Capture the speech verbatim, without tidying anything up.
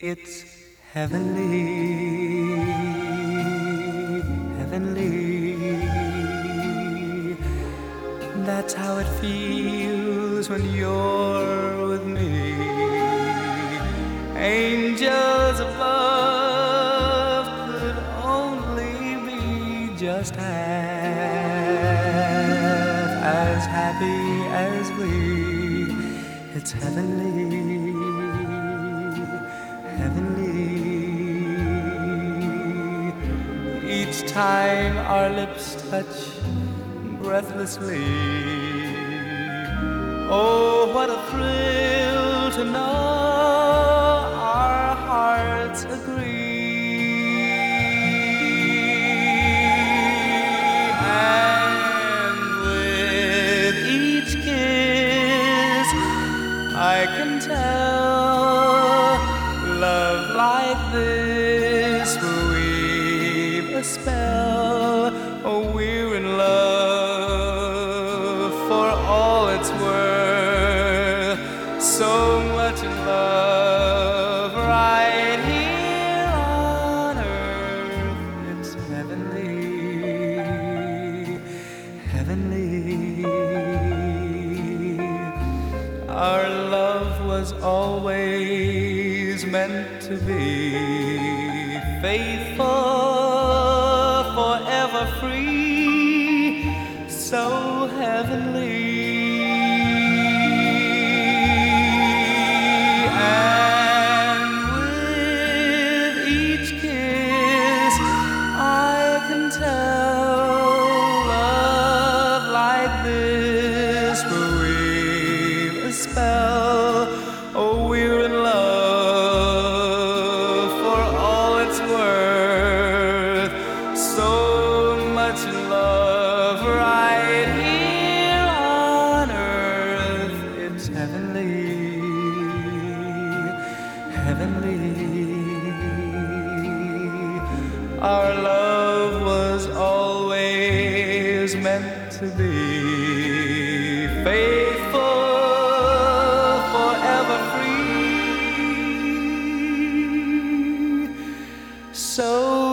It's heavenly, heavenly. That's how it feels when you're with me. Angels above could only be just half as happy as we. It's heavenly, heavenly. Each time our lips touch breathlessly, oh, what a thrill to know our hearts agree. And with each kiss I can tell love like this will weave a spell. Oh, we're in love for all it's worth. So much in love right here on earth. It's heavenly, heavenly. Our love was always meant to be faithful, forever free, so heavenly. And with each kiss I can tell love like this will weave a spell. Oh, we're in love for all it's worth. So much in love right here on earth. It's heavenly, heavenly. Our love was always meant to be faithful, forever free, so